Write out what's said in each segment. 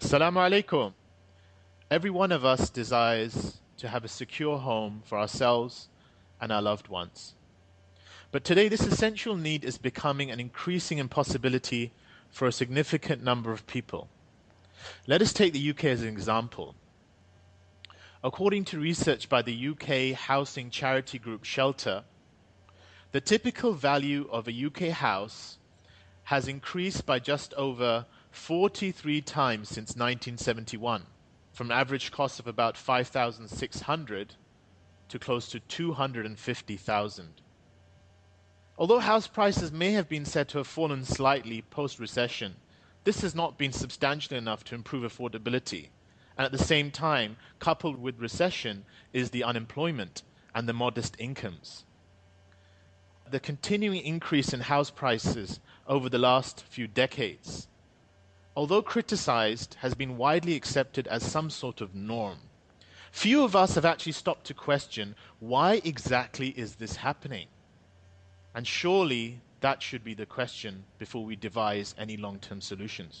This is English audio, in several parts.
Assalamu alaikum. Every one of us desires to have a secure home for ourselves and our loved ones. But today, this essential need is becoming an increasing impossibility for a significant number of people. Let us take the UK as an example. According to research by the UK housing charity group Shelter, the typical value of a UK house has increased by just over 43 times since 1971, from an average cost of about 5,600 to close to 250,000. Although house prices may have been said to have fallen slightly post-recession, this has not been substantial enough to improve affordability. And at the same time, coupled with recession, is the unemployment and the modest incomes. The continuing increase in house prices over the last few decades, although criticized, has been widely accepted as some sort of norm. Few of us have actually stopped to question, why exactly is this happening? And surely that should be the question before we devise any long-term solutions.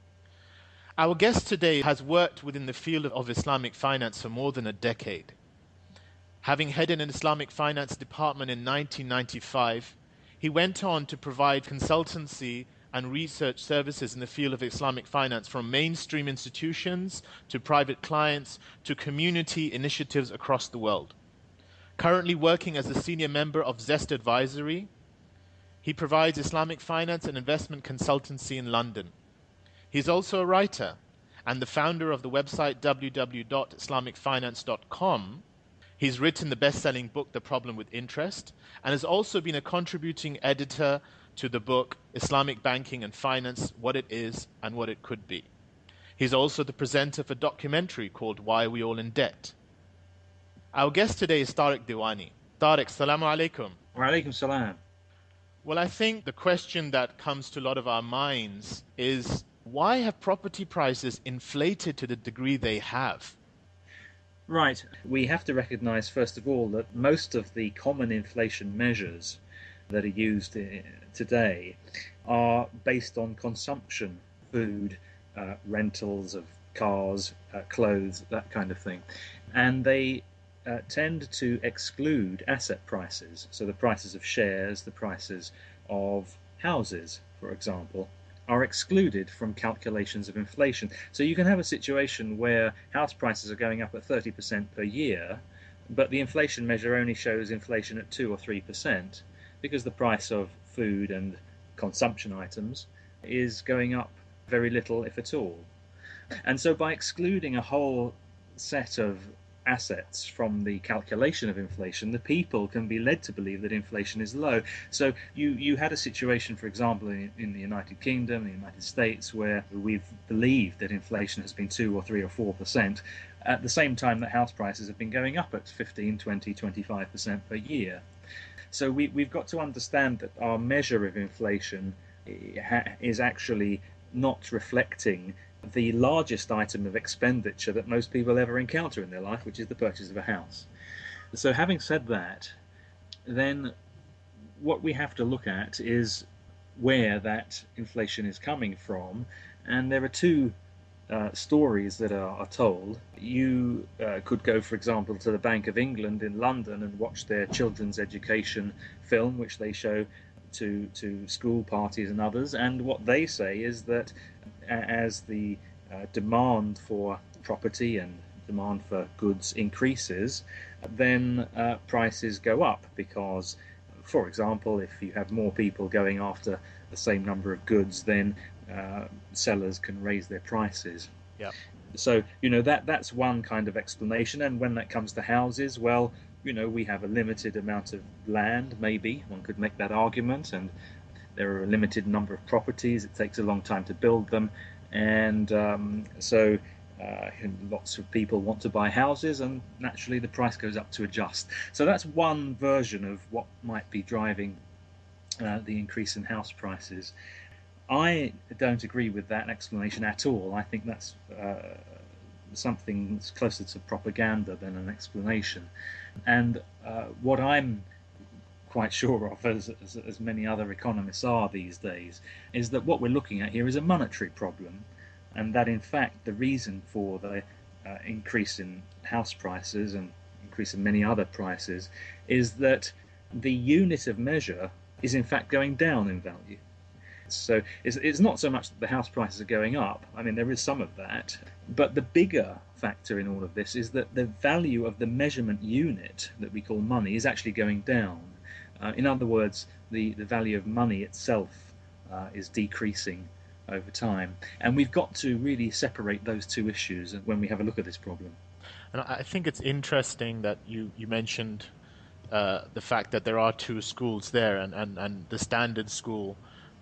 Our guest today has worked within the field of Islamic finance for more than a decade. Having headed an Islamic finance department in 1995, he went on to provide consultancy and research services in the field of Islamic finance, from mainstream institutions to private clients to community initiatives across the world. Currently working as a senior member of Zest Advisory, he provides Islamic finance and investment consultancy in London. He's also a writer and the founder of the website www.islamicfinance.com. He's written the best-selling book, The Problem with Interest, and has also been a contributing editor to the book, Islamic Banking and Finance, What It Is and What It Could Be. He's also the presenter of a documentary called Why Are We All in Debt? Our guest today is Tariq Diwani. Tariq, salamu alaikum. Wa alaikum salam. Well, I think the question that comes to a lot of our minds is, why have property prices inflated to the degree they have? Right. We have to recognize, first of all, that most of the common inflation measures that are used today are based on consumption, food, rentals of cars, clothes, that kind of thing. And they tend to exclude asset prices. So the prices of shares, the prices of houses, for example, are excluded from calculations of inflation. So you can have a situation where house prices are going up at 30% per year, but the inflation measure only shows inflation at 2 or 3%, because the price of food and consumption items is going up very little, if at all. And so by excluding a whole set of assets from the calculation of inflation, the people can be led to believe that inflation is low. So you had a situation, for example, in the United Kingdom, the United States, where we've believed that inflation has been 2 or 3 or 4%, at the same time that house prices have been going up at 15, 20, 25% per year. So we've got to understand that our measure of inflation is actually not reflecting the largest item of expenditure that most people ever encounter in their life, which is the purchase of a house. So having said that, then what we have to look at is where that inflation is coming from, and there are two stories that are told. You could go, for example, to the Bank of England in London and watch their children's education film, which they show to school parties and others, and what they say is that as the demand for property and demand for goods increases, then prices go up, because, for example, if you have more people going after the same number of goods, then sellers can raise their prices. Yeah. So, that's one kind of explanation. And when that comes to houses, well, we have a limited amount of land, maybe one could make that argument, and there are a limited number of properties. It takes a long time to build them, and so lots of people want to buy houses, and naturally the price goes up to adjust. So that's one version of what might be driving the increase in house prices. I don't agree with that explanation at all. I think that's something that's closer to propaganda than an explanation. And what I'm quite sure of, as many other economists are these days, is that what we're looking at here is a monetary problem. and that in fact the reason for the increase in house prices and increase in many other prices is that the unit of measure is in fact going down in value. So it's not so much that the house prices are going up. I mean, there is some of that. But the bigger factor in all of this is that the value of the measurement unit that we call money is actually going down. In other words, the value of money itself is decreasing over time. And we've got to really separate those two issues when we have a look at this problem. And I think it's interesting that you mentioned the fact that there are two schools there, and the standard school,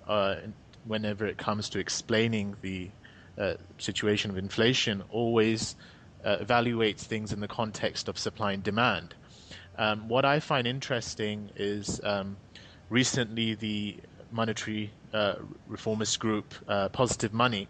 whenever it comes to explaining the situation of inflation, always evaluates things in the context of supply and demand. What I find interesting is recently the monetary reformist group, Positive Money,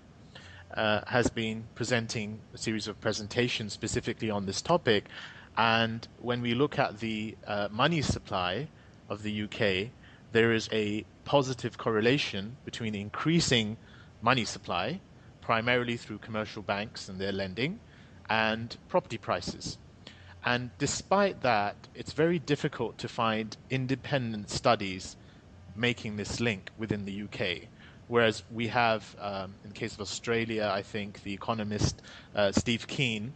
has been presenting a series of presentations specifically on this topic. And when we look at the money supply of the UK, there is a positive correlation between increasing money supply, primarily through commercial banks and their lending, and property prices. And despite that, it's very difficult to find independent studies making this link within the UK. Whereas we have, in the case of Australia, I think the economist Steve Keen,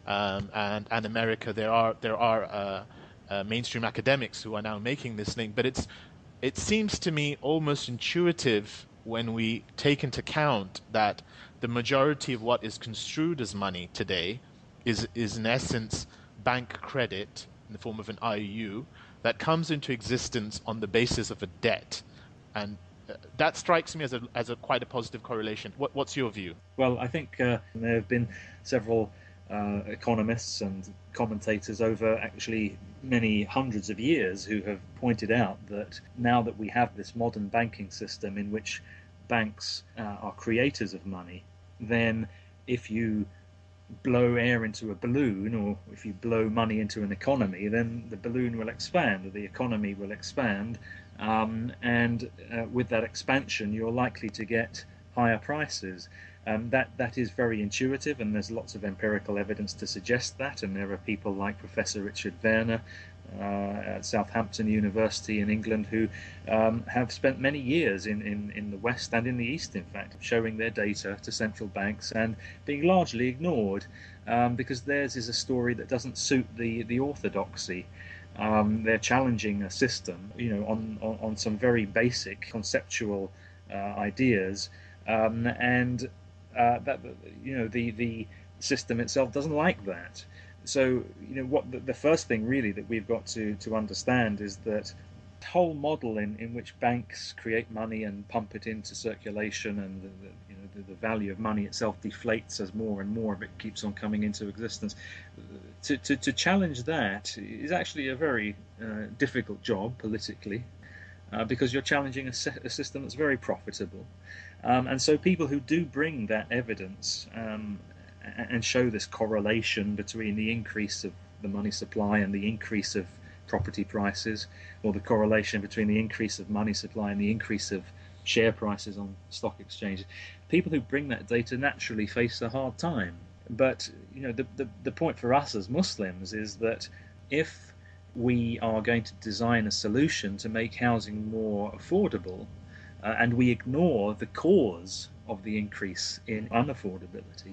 and America, there are mainstream academics who are now making this link. But it seems to me almost intuitive when we take into account that the majority of what is construed as money today is in essence bank credit in the form of an IOU that comes into existence on the basis of a debt. And that strikes me as a quite a positive correlation. What's your view? Well, I think there have been several economists and commentators over actually many hundreds of years who have pointed out that now that we have this modern banking system in which banks are creators of money, then if you blow air into a balloon, or if you blow money into an economy, then the balloon will expand, or the economy will expand, and with that expansion, you're likely to get higher prices. That is very intuitive, and there's lots of empirical evidence to suggest that. And there are people like Professor Richard Werner at Southampton University in England who have spent many years in the West and in the East, in fact, showing their data to central banks and being largely ignored because theirs is a story that doesn't suit the orthodoxy. They're challenging a system, on some very basic conceptual ideas, and that the system itself doesn't like that. So what the first thing really that we've got to understand is that the whole model in which banks create money and pump it into circulation, and the value of money itself deflates as more and more of it keeps on coming into existence. To challenge that is actually a very difficult job politically, because you're challenging a system that's very profitable. And so people who do bring that evidence and show this correlation between the increase of the money supply and the increase of property prices, or the correlation between the increase of money supply and the increase of share prices on stock exchanges, people who bring that data naturally face a hard time. But the point for us as Muslims is that if we are going to design a solution to make housing more affordable, and we ignore the cause of the increase in unaffordability,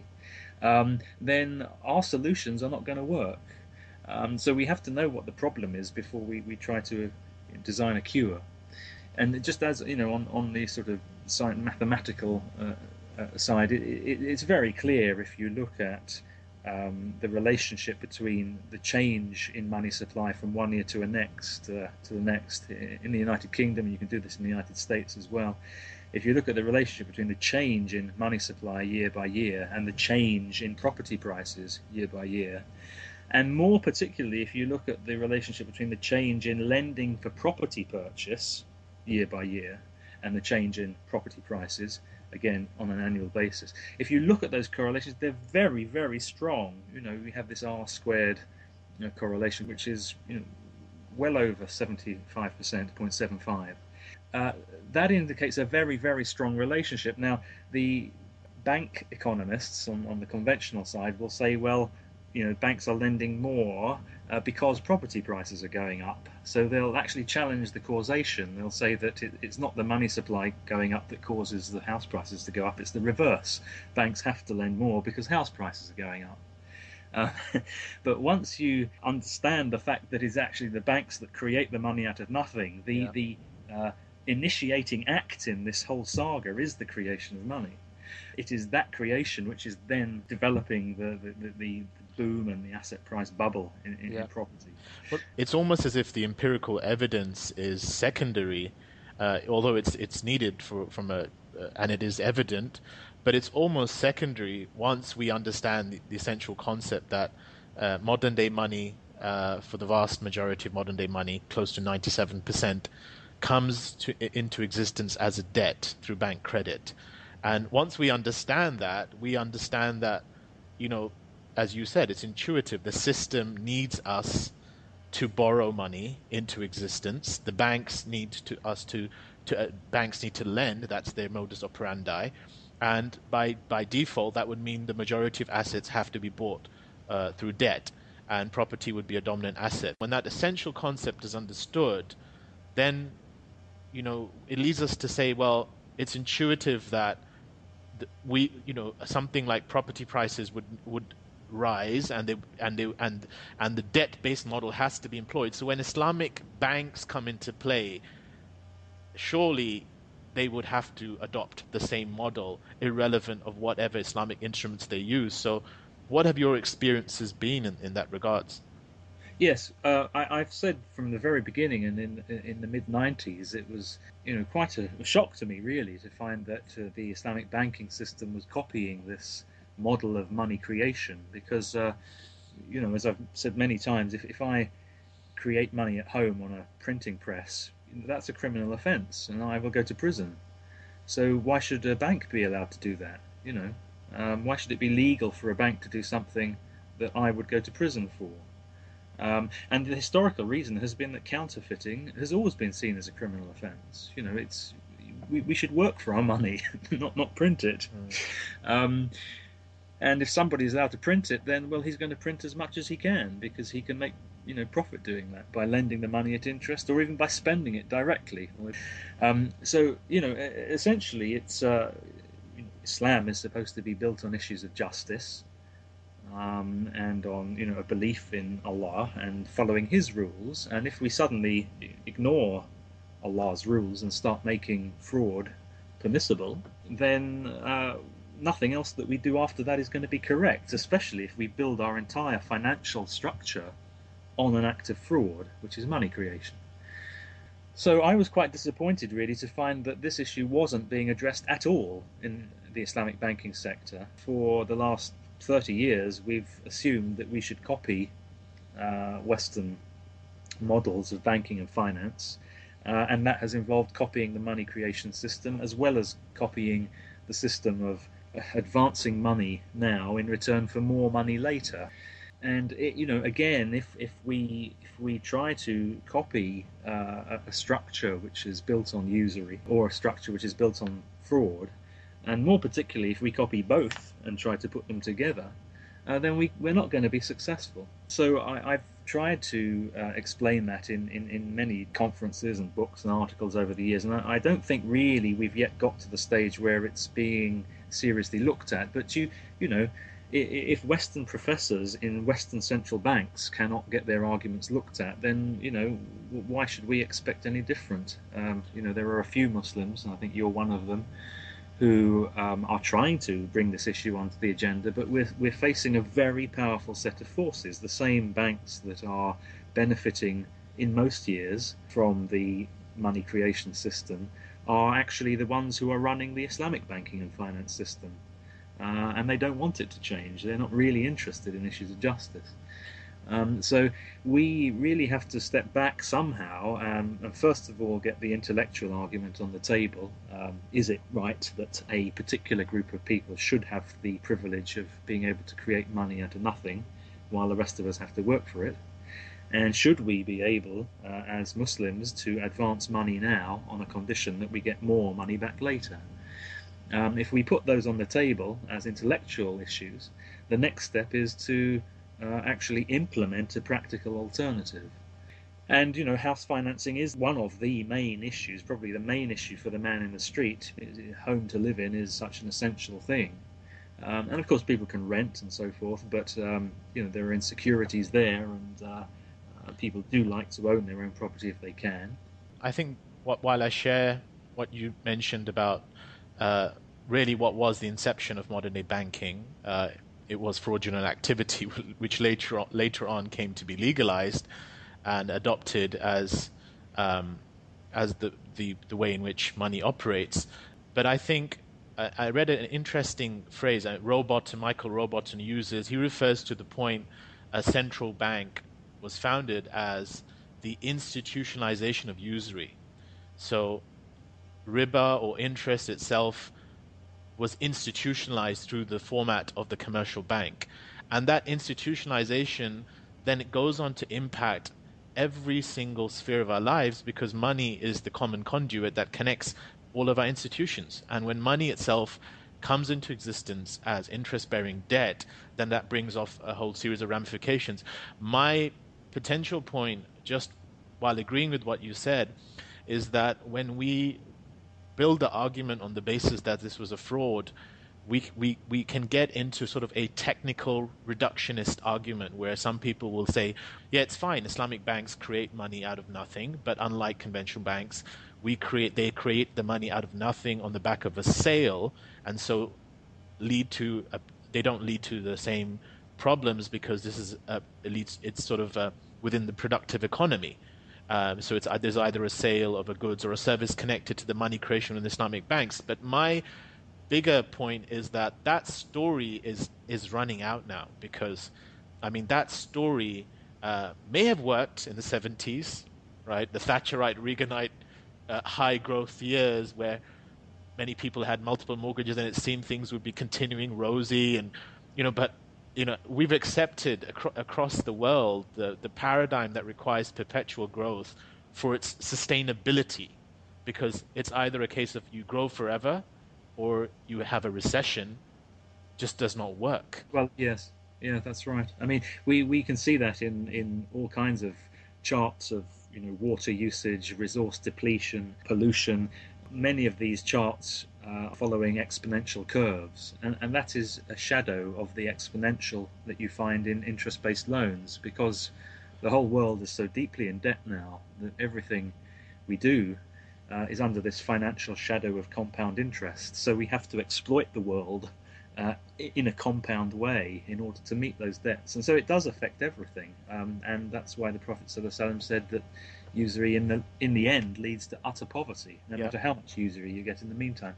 then our solutions are not going to work. So we have to know what the problem is before we try to design a cure. And just as on the sort of mathematical side, it's very clear if you look at the relationship between the change in money supply from one year to the next in the United Kingdom, and you can do this in the United States as well. If you look at the relationship between the change in money supply year by year and the change in property prices year by year, and more particularly if you look at the relationship between the change in lending for property purchase year by year and the change in property prices, again on an annual basis, if you look at those correlations, they're very, very strong. We have this R squared correlation, which is well over 75%, 0.75. That indicates a very, very strong relationship. Now, the bank economists on the conventional side will say, well, banks are lending more because property prices are going up. So they'll actually challenge the causation. They'll say that it's not the money supply going up that causes the house prices to go up, it's the reverse. Banks have to lend more because house prices are going up. Uh, but once you understand the fact that it's actually the banks that create the money out of nothing, the initiating act in this whole saga is the creation of money. It is that creation which is then developing the boom and the asset price bubble in property. Well, it's almost as if the empirical evidence is secondary, although it's needed and it is evident, but it's almost secondary once we understand the essential concept that modern day money, for the vast majority of modern day money, close to 97%, comes into existence as a debt through bank credit. And once we understand that, as you said, it's intuitive. The system needs us to borrow money into existence. The banks need banks need to lend. That's their modus operandi, and by default, that would mean the majority of assets have to be bought through debt, and property would be a dominant asset. When that essential concept is understood, then it leads us to say, well, it's intuitive that something like property prices would rise, and the debt-based model has to be employed. So when Islamic banks come into play, surely they would have to adopt the same model, irrelevant of whatever Islamic instruments they use. So what have your experiences been in that regards? Yes, I've said from the very beginning, and in the mid-90s, it was quite a shock to me, really, to find that the Islamic banking system was copying this model of money creation. Because, as I've said many times, if I create money at home on a printing press, that's a criminal offence, and I will go to prison. So why should a bank be allowed to do that? Why should it be legal for a bank to do something that I would go to prison for? And the historical reason has been that counterfeiting has always been seen as a criminal offence. We should work for our money, not print it. And if somebody's allowed to print it, then he's going to print as much as he can, because he can make profit doing that by lending the money at interest, or even by spending it directly. So essentially, it's Islam is supposed to be built on issues of justice. And on a belief in Allah and following His rules. And if we suddenly ignore Allah's rules and start making fraud permissible, then nothing else that we do after that is going to be correct, especially if we build our entire financial structure on an act of fraud, which is money creation. So I was quite disappointed, really, to find that this issue wasn't being addressed at all in the Islamic banking sector. For the last 30 years, we've assumed that we should copy Western models of banking and finance, and that has involved copying the money creation system, as well as copying the system of advancing money now in return for more money later. And again, if we try to copy a structure which is built on usury, or a structure which is built on fraud, and more particularly if we copy both and try to put them together, then we're not going to be successful. So I've tried to explain that in many conferences and books and articles over the years, and I don't think really we've yet got to the stage where it's being seriously looked at. But if Western professors in Western central banks cannot get their arguments looked at, then why should we expect any different? There are a few Muslims, and I think you're one of them, who are trying to bring this issue onto the agenda, but we're facing a very powerful set of forces. The same banks that are benefiting in most years from the money creation system are actually the ones who are running the Islamic banking and finance system. And they don't want it to change. They're not really interested in issues of justice. So we really have to step back somehow and first of all get the intellectual argument on the table. Is it right that a particular group of people should have the privilege of being able to create money out of nothing while the rest of us have to work for it? And should we be able, as Muslims, to advance money now on a condition that we get more money back later? If we put those on the table as intellectual issues, the next step is to actually implement a practical alternative. And, house financing is one of the main issues, probably the main issue for the man in the street. Home to live in is such an essential thing. And of course, people can rent and so forth, but there are insecurities there, and people do like to own their own property if they can. I think while I share what you mentioned about uh, really what was the inception of modern day banking, it was fraudulent activity, which later on came to be legalized and adopted um, as the way in which money operates. But I think I read an interesting phrase Michael Roboton uses. He refers to the point a central bank was founded as the institutionalization of usury. So riba or interest itself was institutionalized through the format of the commercial bank. And that institutionalization then it goes on to impact every single sphere of our lives because money is the common conduit that connects all of our institutions. And when money itself comes into existence as interest bearing debt, then that brings off a whole series of ramifications. My potential point, just while agreeing with what you said, is that when we build the argument on the basis that this was a fraud, we can get into sort of a technical reductionist argument where some people will say, yeah, it's fine. Islamic banks create money out of nothing, but unlike conventional banks, they create the money out of nothing on the back of a sale, and so lead to they don't lead to the same problems because this is it's sort of within the productive economy. So there's either a sale of a goods or a service connected to the money creation in Islamic banks. But my bigger point is that that story is running out now because, I mean, that story may have worked in the 70s, right? The Thatcherite, Reaganite high growth years where many people had multiple mortgages and it seemed things would be continuing rosy and but we've accepted across the world the paradigm that requires perpetual growth for its sustainability because it's either a case of you grow forever or you have a recession just does not work. Well, yes, yeah, that's right. I mean, we can see that in all kinds of charts of water usage, resource depletion, pollution. Many of these charts are following exponential curves, and that is a shadow of the exponential that you find in interest-based loans because the whole world is so deeply in debt now that everything we do is under this financial shadow of compound interest. So we have to exploit the world in a compound way in order to meet those debts. And so it does affect everything. And that's why the Prophet ﷺ said that usury in the end leads to utter poverty, no matter how much usury you get in the meantime.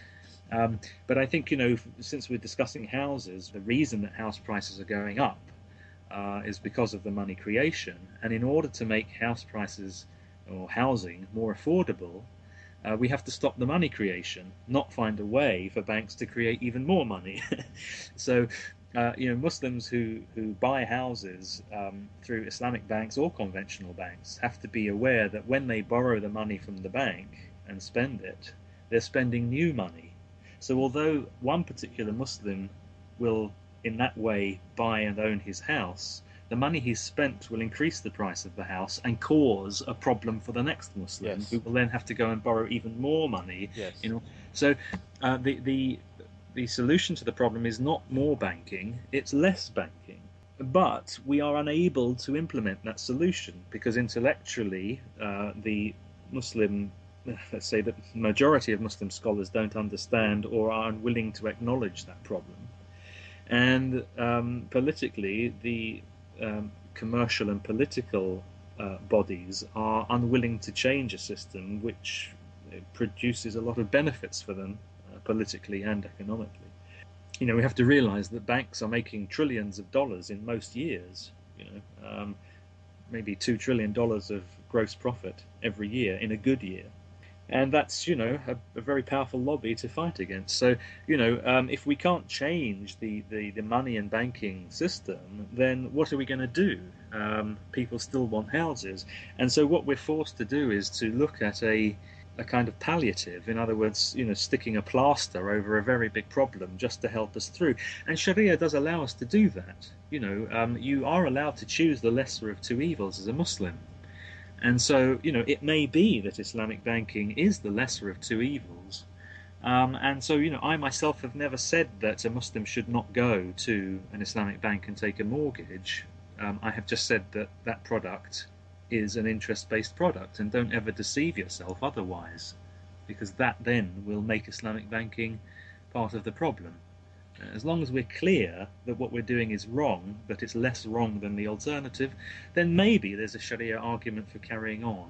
But I think, since we're discussing houses, the reason that house prices are going up is because of the money creation. And in order to make house prices or housing more affordable, we have to stop the money creation, not find a way for banks to create even more money. So, Muslims who buy houses through Islamic banks or conventional banks have to be aware that when they borrow the money from the bank and spend it, they're spending new money. So although one particular Muslim will in that way buy and own his house, the money he's spent will increase the price of the house and cause a problem for the next Muslim, who will then have to go and borrow even more money. Yes. So the solution to the problem is not more banking, it's less banking. But we are unable to implement that solution because intellectually the Muslim, let's say the majority of Muslim scholars don't understand or are unwilling to acknowledge that problem. And politically, the commercial and political bodies are unwilling to change a system which produces a lot of benefits for them politically and economically. We have to realize that banks are making trillions of dollars in most years, maybe $2 trillion of gross profit every year in a good year. And that's, a very powerful lobby to fight against. So, if we can't change the money and banking system, then what are we going to do? People still want houses. And so what we're forced to do is to look at a a kind of palliative. In other words, sticking a plaster over a very big problem just to help us through. And Sharia does allow us to do that. You are allowed to choose the lesser of two evils as a Muslim. And so, it may be that Islamic banking is the lesser of two evils. And so, I myself have never said that a Muslim should not go to an Islamic bank and take a mortgage. I have just said that that product is an interest-based product, and don't ever deceive yourself otherwise, because that then will make Islamic banking part of the problem. As long as we're clear that what we're doing is wrong, but it's less wrong than the alternative, then maybe there's a Sharia argument for carrying on,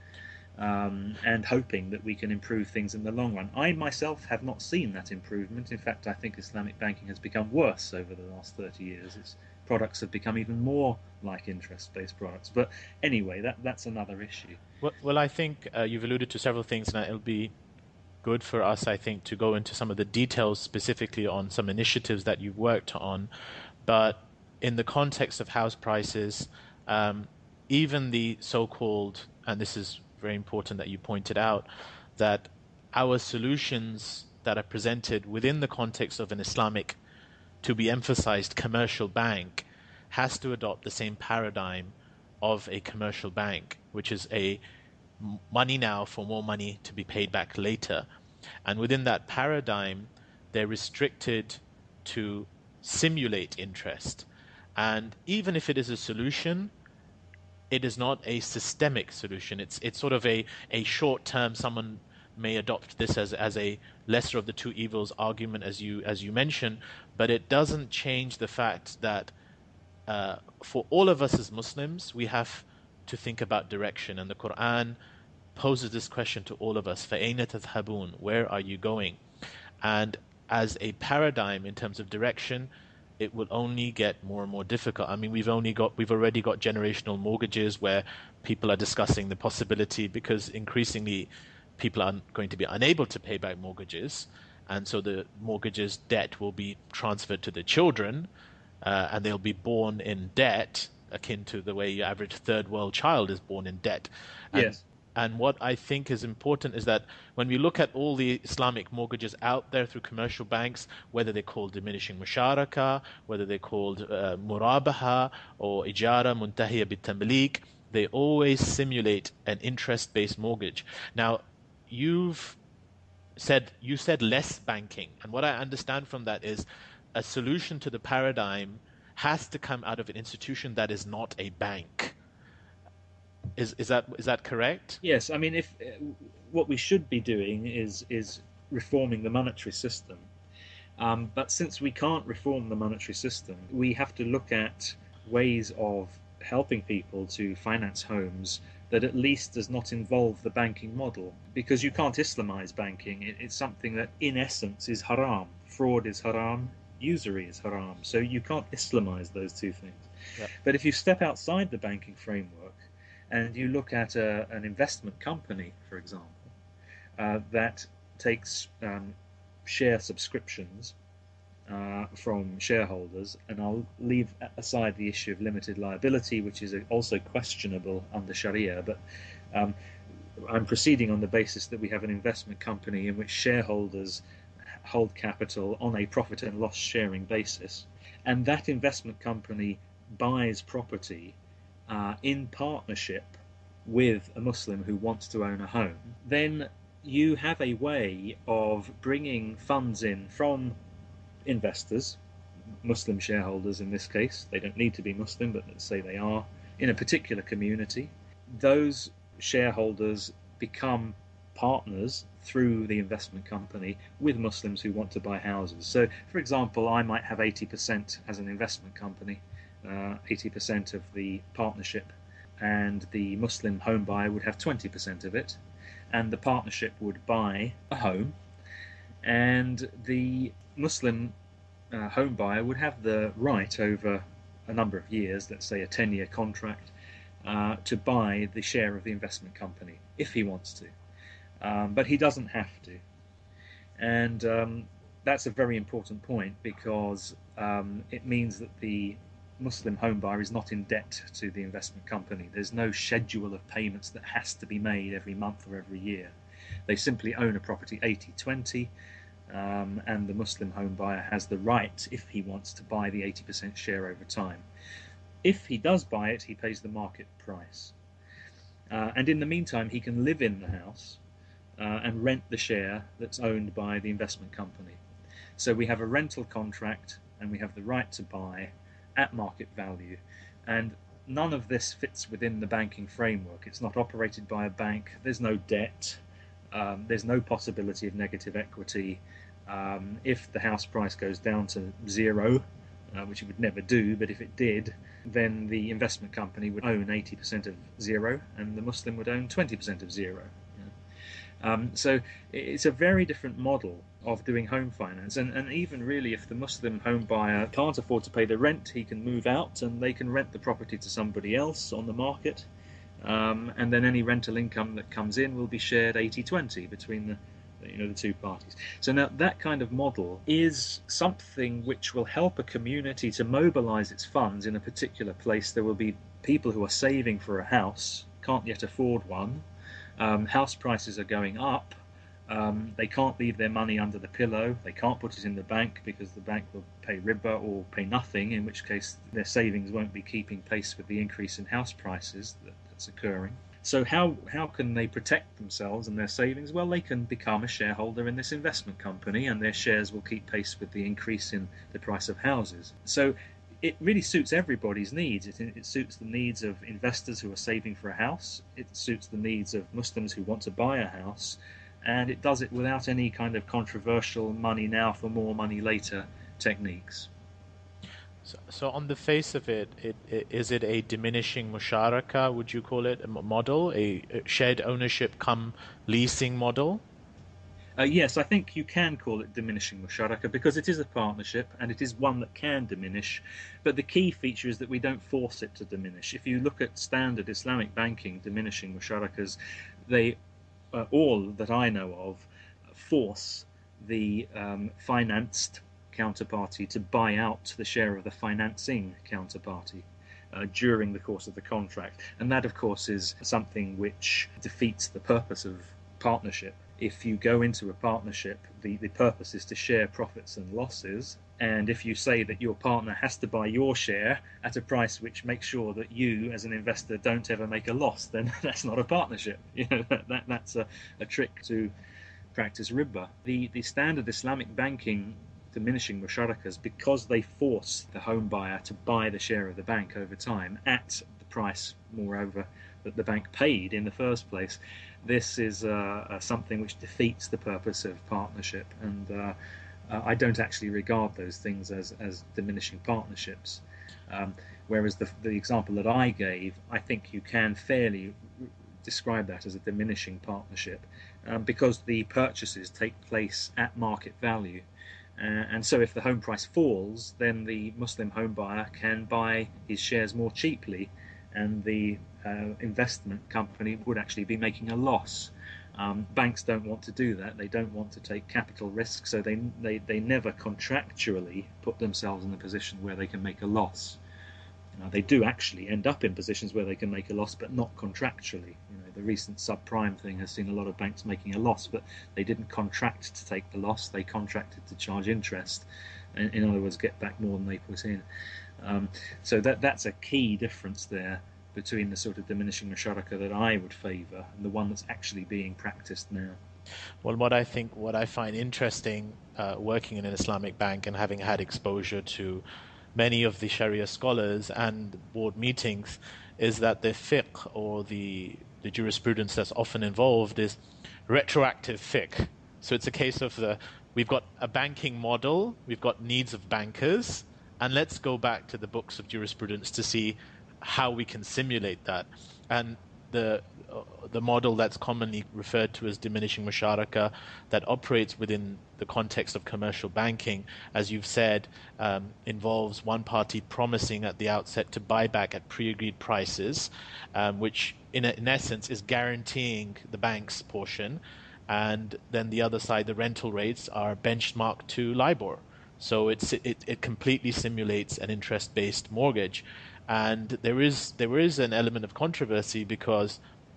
and hoping that we can improve things in the long run. I myself have not seen that improvement. In fact, I think Islamic banking has become worse over the last 30 years. Its products have become even more like interest-based products. But anyway, that's another issue. Well, I think you've alluded to several things, and it'll be good for us, I think, to go into some of the details specifically on some initiatives that you've worked on. But in the context of house prices, even the so-called, and this is very important that you pointed out, that our solutions that are presented within the context of an Islamic, to be emphasized, commercial bank, has to adopt the same paradigm of a commercial bank, which is a money now for more money to be paid back later. And within that paradigm, they're restricted to simulate interest. And even if it is a solution, it is not a systemic solution. It's sort of a short term. Someone may adopt this as a lesser of the two evils argument, as you mentioned, but it doesn't change the fact that for all of us as Muslims, we have to think about direction. And the Quran poses this question to all of us: فَأَيْنَ تَذْهَبُونَ? Where are you going? And as a paradigm in terms of direction, it will only get more and more difficult. I mean, we've already got generational mortgages where people are discussing the possibility, because increasingly people are going to be unable to pay back mortgages, and so the mortgages debt will be transferred to the children, and they'll be born in debt, akin to the way your average third world child is born in debt. Yes. And what I think is important is that when we look at all the Islamic mortgages out there through commercial banks, whether they're called diminishing musharaka, whether they're called murabaha or ijara muntahiya bitamlik, they always simulate an interest-based mortgage. Now, you said less banking, and what I understand from that is a solution to the paradigm has to come out of an institution that is not a bank. Is that correct? Yes. I mean, if what we should be doing is reforming the monetary system, but since we can't reform the monetary system, we have to look at ways of helping people to finance homes that at least does not involve the banking model, because you can't Islamize banking. It's something that in essence is haram. Fraud is haram, usury is haram, so you can't Islamize those two things. Yep. But if you step outside the banking framework and you look at an investment company, for example, that takes share subscriptions from shareholders, and I'll leave aside the issue of limited liability, which is also questionable under Sharia, but I'm proceeding on the basis that we have an investment company in which shareholders hold capital on a profit and loss sharing basis, and that investment company buys property in partnership with a Muslim who wants to own a home. Then you have a way of bringing funds in from investors, Muslim shareholders in this case. They don't need to be Muslim, but let's say they are in a particular community. Those shareholders become partners through the investment company with Muslims who want to buy houses. So, for example, I might have 80% as an investment company, 80% of the partnership, and the Muslim home buyer would have 20% of it, and the partnership would buy a home, and the Muslim home buyer would have the right over a number of years, let's say a 10-year contract, to buy the share of the investment company if he wants to, but he doesn't have to. And that's a very important point, because it means that the Muslim home buyer is not in debt to the investment company. There's no schedule of payments that has to be made every month or every year. They simply own a property 80/20, and the Muslim home buyer has the right, if he wants, to buy the 80% share over time. If he does buy it, he pays the market price. And in the meantime, he can live in the house and rent the share that's owned by the investment company. So we have a rental contract and we have the right to buy at market value. And none of this fits within the banking framework. It's not operated by a bank. There's no debt. There's no possibility of negative equity. If the house price goes down to zero, which it would never do, but if it did, then the investment company would own 80% of zero and the Muslim would own 20% of zero. So it's a very different model of doing home finance, and even really if the Muslim home buyer can't afford to pay the rent, he can move out and they can rent the property to somebody else on the market, and then any rental income that comes in will be shared 80/20 between the two parties. So now that kind of model is something which will help a community to mobilize its funds in a particular place. There will be people who are saving for a house, can't yet afford one. House prices are going up. They can't leave their money under the pillow. They can't put it in the bank because the bank will pay riba or pay nothing, in which case their savings won't be keeping pace with the increase in house prices that's occurring. So how can they protect themselves and their savings? Well, they can become a shareholder in this investment company and their shares will keep pace with the increase in the price of houses. So it really suits everybody's needs. It suits the needs of investors who are saving for a house. It suits the needs of Muslims who want to buy a house. And it does it without any kind of controversial money now for more money later techniques. So on the face of it, is it a diminishing musharaka, would you call it, a model, a shared ownership come leasing model? Yes, I think you can call it diminishing musharaka because it is a partnership and it is one that can diminish. But the key feature is that we don't force it to diminish. If you look at standard Islamic banking diminishing musharakas, they all that I know of force the financed counterparty to buy out the share of the financing counterparty during the course of the contract. And that, of course, is something which defeats the purpose of partnership. If you go into a partnership, the purpose is to share profits and losses. And if you say that your partner has to buy your share at a price which makes sure that you, as an investor, don't ever make a loss, then that's not a partnership. That's a trick to practice riba. The standard Islamic banking diminishing musharakas, because they force the home buyer to buy the share of the bank over time at the price, moreover, that the bank paid in the first place. This is something which defeats the purpose of partnership, and I don't actually regard those things as diminishing partnerships. Whereas the example that I gave, I think you can fairly describe that as a diminishing partnership because the purchases take place at market value. And so if the home price falls, then the Muslim home buyer can buy his shares more cheaply, and the investment company would actually be making a loss. Banks don't want to do that. They don't want to take capital risk, so they never contractually put themselves in a position where they can make a loss. They do actually end up in positions where they can make a loss, but not contractually. The recent subprime thing has seen a lot of banks making a loss, but they didn't contract to take the loss. They contracted to charge interest. In other words, get back more than they put in. So that's a key difference there between the sort of diminishing musharaka that I would favour and the one that's actually being practiced now. Well, what I find interesting working in an Islamic bank and having had exposure to many of the Sharia scholars and board meetings is that the fiqh, or the jurisprudence that's often involved, is retroactive fiqh. So it's a case of we've got a banking model, we've got needs of bankers, and let's go back to the books of jurisprudence to see how we can simulate that. And the model that's commonly referred to as diminishing musharaka, that operates within the context of commercial banking, as you've said, involves one party promising at the outset to buy back at pre-agreed prices, which in essence is guaranteeing the bank's portion, and then the other side, the rental rates, are benchmarked to LIBOR. So it completely simulates an interest-based mortgage. And there is an element of controversy because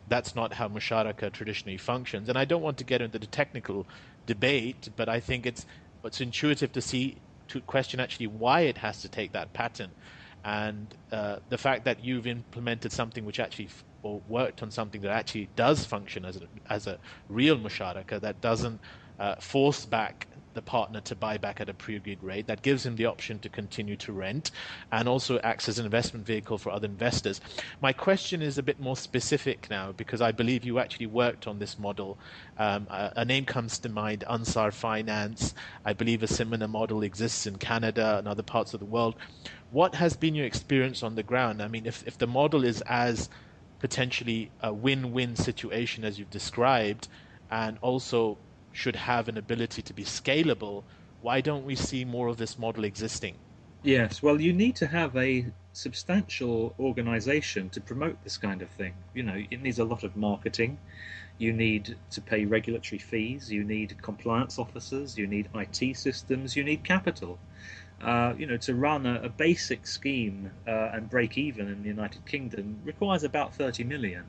that's not how musharaka traditionally functions. And I don't want to get into the technical debate, but I think it's intuitive to see to question actually why it has to take that pattern, and the fact that you've implemented something which actually or worked on something that actually does function as a real musharaka that doesn't force back the partner to buy back at a pre-agreed rate, that gives him the option to continue to rent and also acts as an investment vehicle for other investors. My question is a bit more specific now because I believe you actually worked on this model. A name comes to mind, Ansar Finance. I believe a similar model exists in Canada and other parts of the world. What has been your experience on the ground? I mean, if the model is as potentially a win-win situation as you've described, and also should have an ability to be scalable, why don't we see more of this model existing? Yes, well, you need to have a substantial organization to promote this kind of thing. It needs a lot of marketing. You need to pay regulatory fees. You need compliance officers. You need IT systems. You need capital. To run a basic scheme and break even in the United Kingdom requires about 30 million.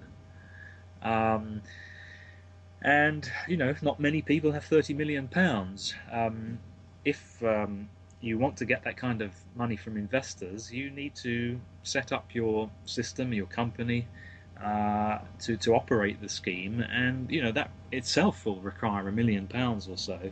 Um, and not many people have 30 million pounds. If you want to get that kind of money from investors, you need to set up your system, your company, to operate the scheme, and that itself will require £1 million or so.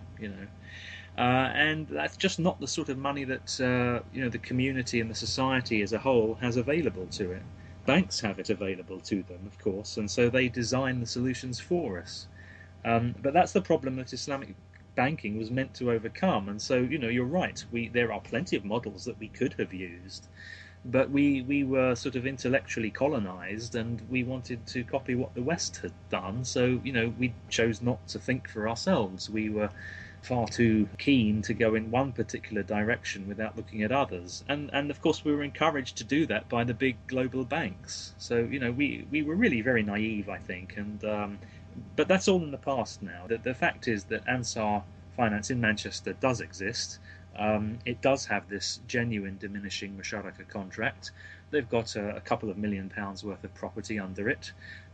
And that's just not the sort of money that the community and the society as a whole has available to it. Banks have it available to them, of course, and so they design the solutions for us. But that's the problem that Islamic banking was meant to overcome. And so, you're right. There are plenty of models that we could have used, but we were sort of intellectually colonized, and we wanted to copy what the West had done. So, we chose not to think for ourselves. We were far too keen to go in one particular direction without looking at others. And of course, we were encouraged to do that by the big global banks. So, we were really very naive, I think. But that's all in the past now. The fact is that Ansar Finance in Manchester does exist. It does have this genuine diminishing Musharaka contract. They've got a couple of £1 million worth of property under it.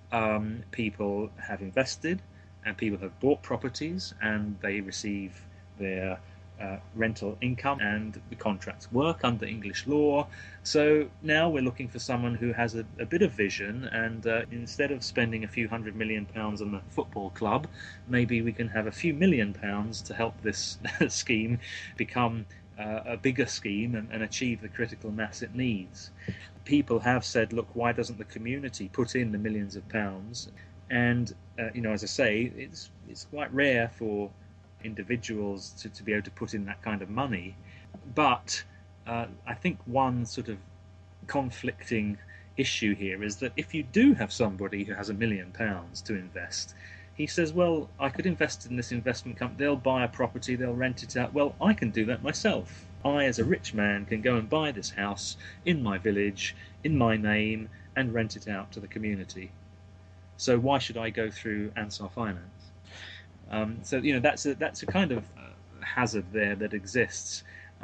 People have invested, and people have bought properties, and they receive their rental income, and the contracts work under English law. So now we're looking for someone who has a bit of vision, and instead of spending a few £100 million on a football club, maybe we can have a few £1 million to help this scheme become a bigger scheme and achieve the critical mass it needs. People have said, look, why doesn't the community put in the millions of pounds? And as I say, it's quite rare for individuals to be able to put in that kind of money. But I think one sort of conflicting issue here is that if you do have somebody who has £1 million to invest, he says, well, I could invest in this investment company, they'll buy a property, they'll rent it out. Well, I can do that myself. I, as a rich man, can go and buy this house in my village, in my name, and rent it out to the community. So why should I go through Ansar Finance? So that's a kind of hazard there that exists.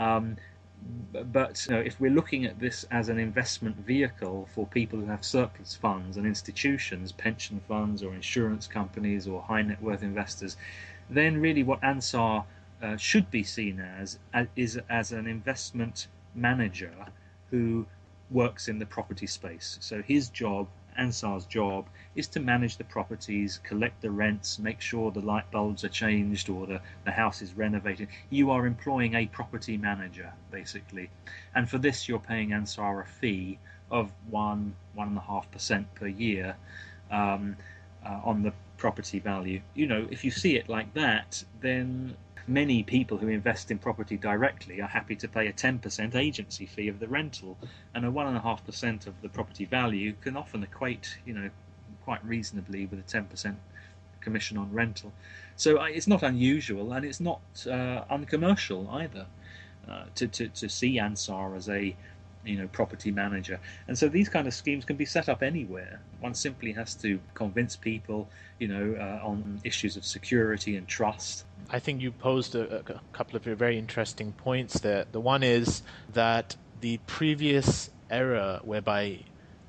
But if we're looking at this as an investment vehicle for people who have surplus funds and institutions, pension funds or insurance companies or high net worth investors, then really what Ansar should be seen is as an investment manager who works in the property space. So his job, Ansar's job, is to manage the properties, collect the rents, make sure the light bulbs are changed or the house is renovated. You are employing a property manager, basically. And for this, you're paying Ansar a fee of 1.5% per year on the property value. If you see it like that, then many people who invest in property directly are happy to pay a 10% agency fee of the rental, and a 1.5% of the property value can often equate, quite reasonably with a 10% commission on rental. So it's not unusual, and it's not uncommercial either to see Ansar as a property manager. And so these kind of schemes can be set up anywhere. One simply has to convince people, on issues of security and trust. I think you posed a couple of very interesting points there. The one is that the previous era whereby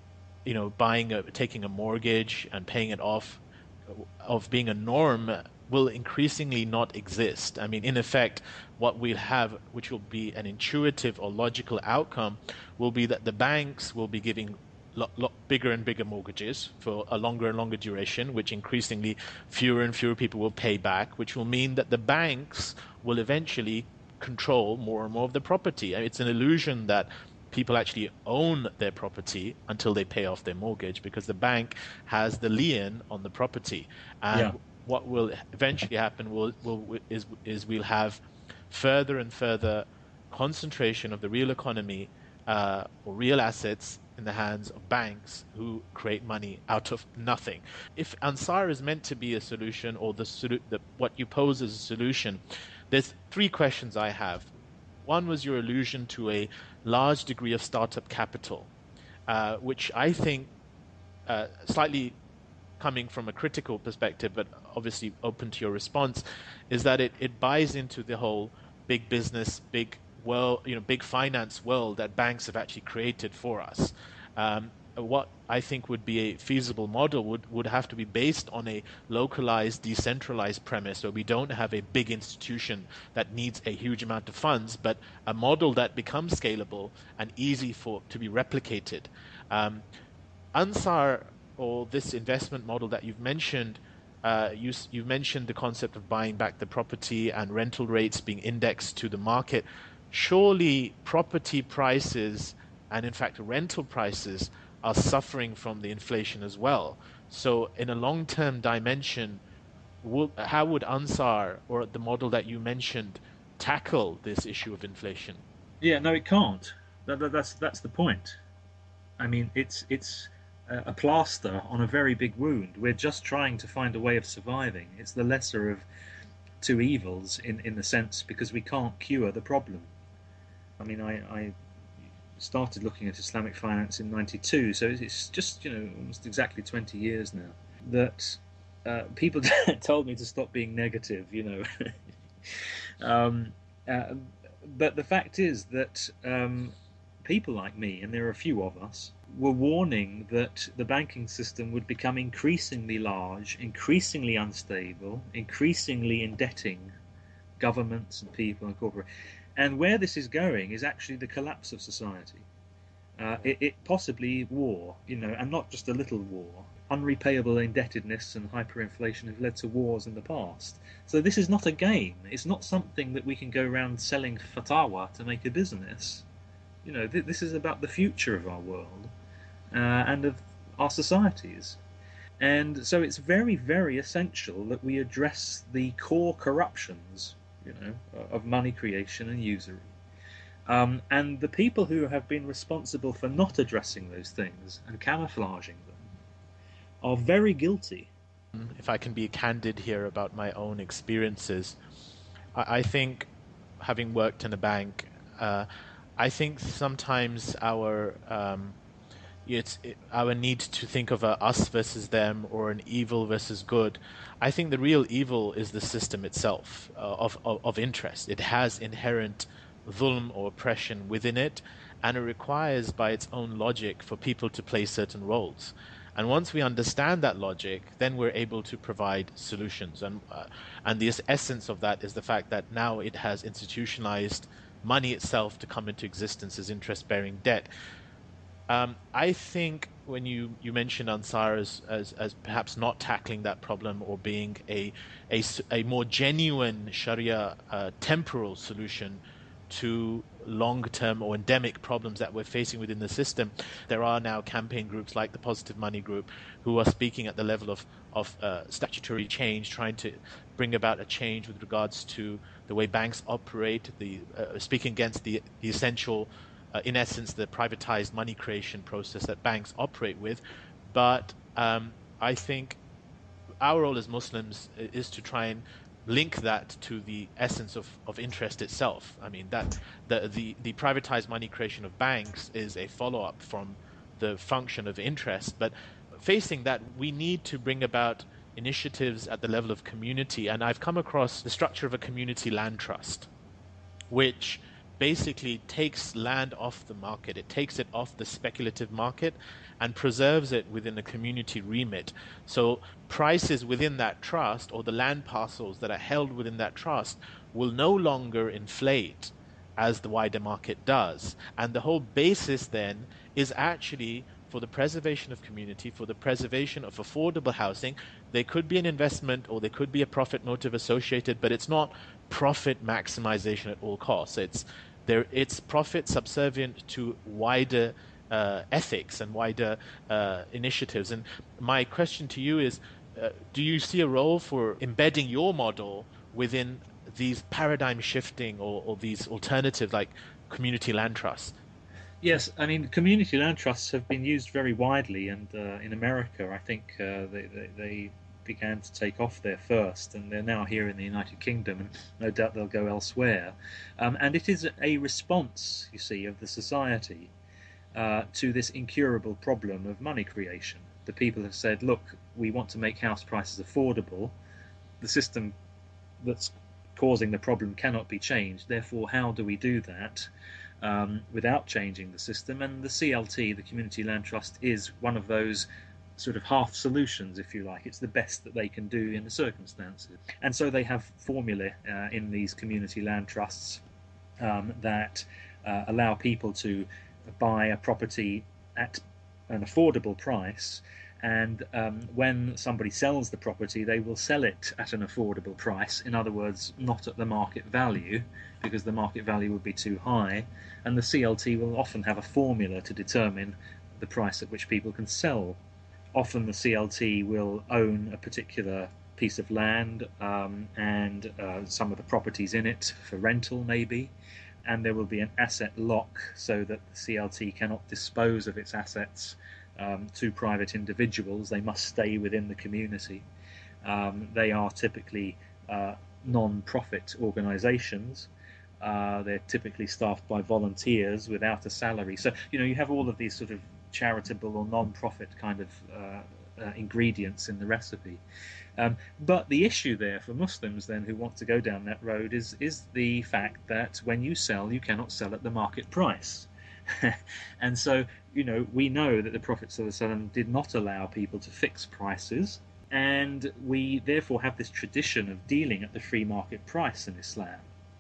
taking a mortgage and paying it off, of being a norm, will increasingly not exist. I mean, in effect, what we'll have, which will be an intuitive or logical outcome, will be that the banks will be giving bigger and bigger mortgages for a longer and longer duration, which increasingly fewer and fewer people will pay back, which will mean that the banks will eventually control more and more of the property. It's an illusion that people actually own their property until they pay off their mortgage, because the bank has the lien on the property. And Yeah. what will eventually happen is we'll have further and further concentration of the real economy, or real assets, in the hands of banks who create money out of nothing. If Ansar is meant to be a solution, or what you pose as a solution, there's three questions I have. One was your allusion to a large degree of startup capital, which I think, slightly coming from a critical perspective, but obviously open to your response, is that it buys into the whole big business, big world, big finance world that banks have actually created for us. What I think would be a feasible model would have to be based on a localized, decentralized premise, where we don't have a big institution that needs a huge amount of funds, but a model that becomes scalable and easy to be replicated. Ansar, or this investment model that you've mentioned, you've mentioned the concept of buying back the property and rental rates being indexed to the market. Surely property prices, and in fact rental prices, are suffering from the inflation as well. So in a long-term dimension, how would Ansar, or the model that you mentioned, tackle this issue of inflation? Yeah, no, it can't. That's the point. I mean, it's a plaster on a very big wound. We're just trying to find a way of surviving. It's the lesser of two evils in the sense, because we can't cure the problem. I mean, I started looking at Islamic finance in '92, so it's just almost exactly 20 years now that people told me to stop being negative. um, uh, but the fact is that people like me, and there are a few of us, were warning that the banking system would become increasingly large, increasingly unstable, increasingly indebting governments and people and corporations. And where this is going is actually the collapse of society. It possibly war, and not just a little war. Unrepayable indebtedness and hyperinflation have led to wars in the past. So this is not a game. It's not something that we can go around selling fatwa to make a business. This is about the future of our world and of our societies. And so it's very, very essential that we address the core corruptions, of money creation and usury. And the people who have been responsible for not addressing those things and camouflaging them are very guilty. If I can be candid here about my own experiences, I think, having worked in a bank, I think sometimes our need to think of a us versus them, or an evil versus good. I think the real evil is the system itself, of interest. It has inherent dhulm, or oppression, within it, and it requires, by its own logic, for people to play certain roles. And once we understand that logic, then we're able to provide solutions. And the essence of that is the fact that now it has institutionalized money itself to come into existence as interest-bearing debt. I think when you mentioned Ansar as perhaps not tackling that problem, or being a more genuine Sharia temporal solution to long-term or endemic problems that we're facing within the system, there are now campaign groups like the Positive Money Group who are speaking at the level of statutory change, trying to bring about a change with regards to the way banks operate, speaking against the essential, in essence, the privatized money creation process that banks operate with. But I think our role as Muslims is to try and link that to the essence of interest itself. I mean, that the privatized money creation of banks is a follow-up from the function of interest. But facing that, we need to bring about initiatives at the level of community. And I've come across the structure of a community land trust, which basically takes land off the market. It takes it off the speculative market and preserves it within a community remit. So prices within that trust, or the land parcels that are held within that trust, will no longer inflate as the wider market does. And the whole basis then is actually for the preservation of community, for the preservation of affordable housing. There could be an investment or there could be a profit motive associated, but it's not profit maximization at all costs. It's profit subservient to wider ethics and wider initiatives. And my question to you is, do you see a role for embedding your model within these paradigm shifting or these alternative like community land trusts? Yes, I mean, community land trusts have been used very widely, and in America, I think they began to take off there first, and they're now here in the United Kingdom, and no doubt they'll go elsewhere. And it is a response, you see, of the society to this incurable problem of money creation. The people have said, look, we want to make house prices affordable. The system that's causing the problem cannot be changed. Therefore, how do we do that without changing the system? And the CLT, the Community Land Trust, is one of those sort of half solutions, if you like. It's the best that they can do in the circumstances. And so they have formulae in these community land trusts that allow people to buy a property at an affordable price, and when somebody sells the property, they will sell it at an affordable price. In other words, not at the market value, because the market value would be too high, and the CLT will often have a formula to determine the price at which people can sell. Often the CLT will own a particular piece of land and some of the properties in it for rental maybe, and there will be an asset lock so that the CLT cannot dispose of its assets to private individuals. They must stay within the community. They are typically non-profit organisations. They're typically staffed by volunteers without a salary. So, you have all of these sort of charitable or non-profit kind of ingredients in the recipe. But the issue there for Muslims then who want to go down that road is the fact that when you sell, you cannot sell at the market price. And so, we know that the Prophet ﷺ did not allow people to fix prices, and we therefore have this tradition of dealing at the free market price in Islam.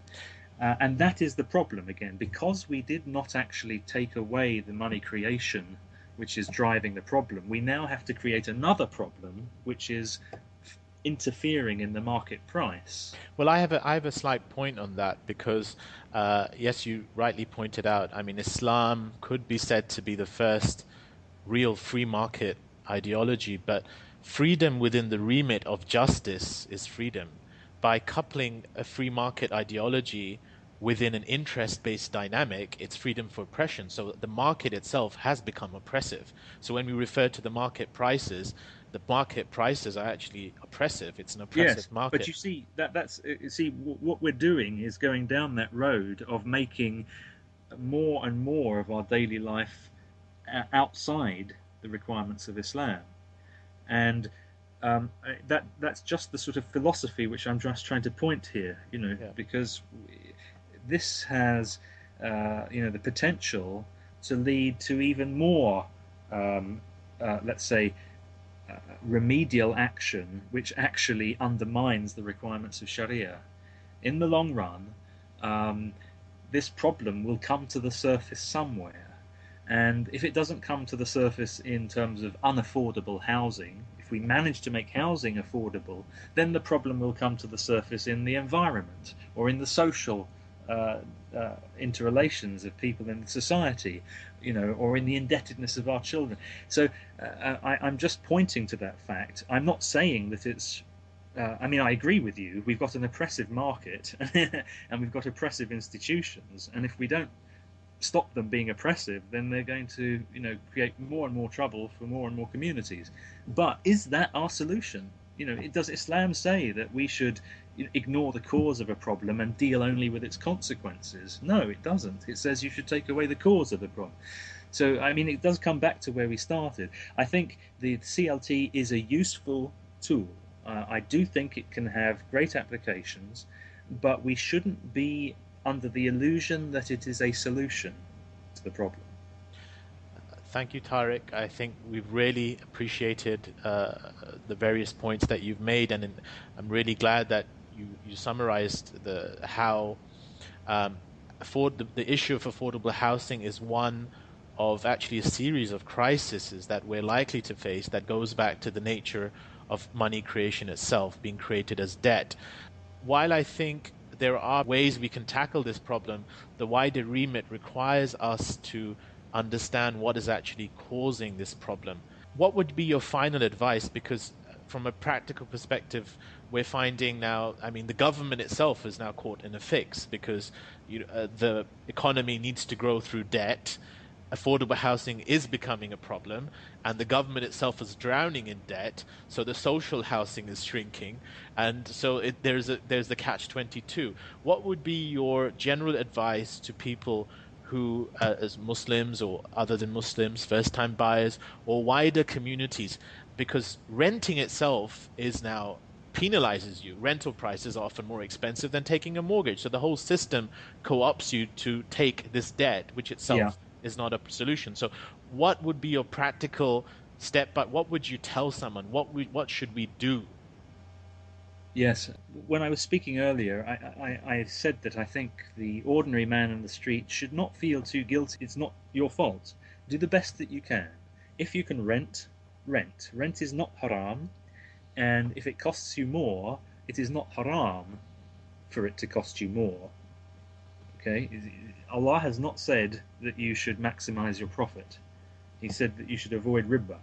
And that is the problem again, because we did not actually take away the money creation which is driving the problem. We now have to create another problem, which is interfering in the market price. Well, I have a slight point on that because, yes, you rightly pointed out. I mean, Islam could be said to be the first real free market ideology, but freedom within the remit of justice is freedom. By coupling a free market ideology within an interest-based dynamic, it's freedom for oppression. So the market itself has become oppressive. So when we refer to the market prices are actually oppressive. It's an oppressive market. But you see what we're doing is going down that road of making more and more of our daily life outside the requirements of Islam, and that's just the sort of philosophy which I'm just trying to point here. Because this has the potential to lead to even more, let's say, remedial action which actually undermines the requirements of Sharia. In the long run, this problem will come to the surface somewhere, and if it doesn't come to the surface in terms of unaffordable housing, if we manage to make housing affordable, then the problem will come to the surface in the environment or in the social interrelations of people in society, or in the indebtedness of our children. So I'm just pointing to that fact. I'm not saying that it's I agree with you. We've got an oppressive market and we've got oppressive institutions, and if we don't stop them being oppressive, then they're going to create more and more trouble for more and more communities. But is that our solution? Does Islam say that we should ignore the cause of a problem and deal only with its consequences? No, it doesn't. It says you should take away the cause of the problem. So, it does come back to where we started. I think the CLT is a useful tool. I do think it can have great applications, but we shouldn't be under the illusion that it is a solution to the problem. Thank you, Tariq. I think we've really appreciated the various points that you've made, and I'm really glad that you summarized how the issue of affordable housing is one of actually a series of crises that we're likely to face that goes back to the nature of money creation itself, being created as debt. While I think there are ways we can tackle this problem, the wider remit requires us to understand what is actually causing this problem. What would be your final advice? Because from a practical perspective, we're finding now, I mean, the government itself is now caught in a fix because the economy needs to grow through debt. Affordable housing is becoming a problem, and the government itself is drowning in debt. So the social housing is shrinking, and so there's the catch-22. What would be your general advice to people who, as Muslims or other than Muslims, first-time buyers, or wider communities, because renting itself is now penalizes you. Rental prices are often more expensive than taking a mortgage. So the whole system co-opts you to take this debt, which itself is not a solution. So what would be your practical step, but what would you tell someone? What should we do? Yes, when I was speaking earlier, I said that I think the ordinary man in the street should not feel too guilty. It's not your fault. Do the best that you can. If you can rent, rent. Rent is not haram, and if it costs you more, it is not haram for it to cost you more. Okay? Allah has not said that you should maximize your profit. He said that you should avoid riba.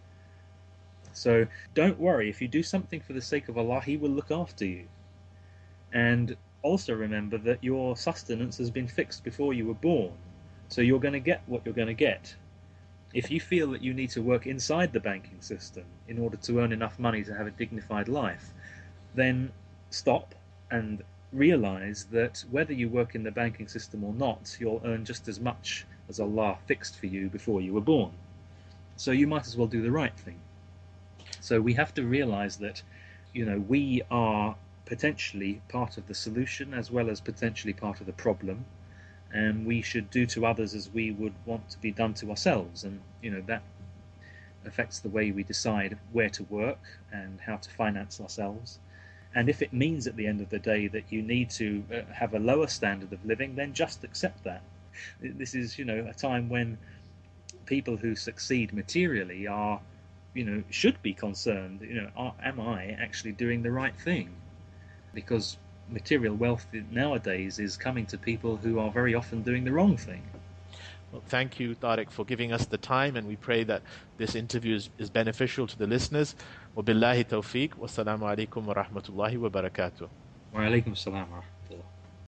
So don't worry, if you do something for the sake of Allah, He will look after you. And also remember that your sustenance has been fixed before you were born. So you're going to get what you're going to get. If you feel that you need to work inside the banking system in order to earn enough money to have a dignified life, then stop and realize that whether you work in the banking system or not, you'll earn just as much as Allah fixed for you before you were born. So you might as well do the right thing. So we have to realize that, we are potentially part of the solution as well as potentially part of the problem, and we should do to others as we would want to be done to ourselves. And that affects the way we decide where to work and how to finance ourselves. And if it means at the end of the day that you need to have a lower standard of living, then just accept that. This is, a time when people who succeed materially are, should be concerned, am I actually doing the right thing? Because material wealth nowadays is coming to people who are very often doing the wrong thing. Well, thank you, Tariq, for giving us the time, and we pray that this interview is beneficial to the listeners. Wa billahi tawfiq, wassalamu alaikum wa rahmatullahi wa barakatuh. Wa alaikum assalam wa rahmatullahi.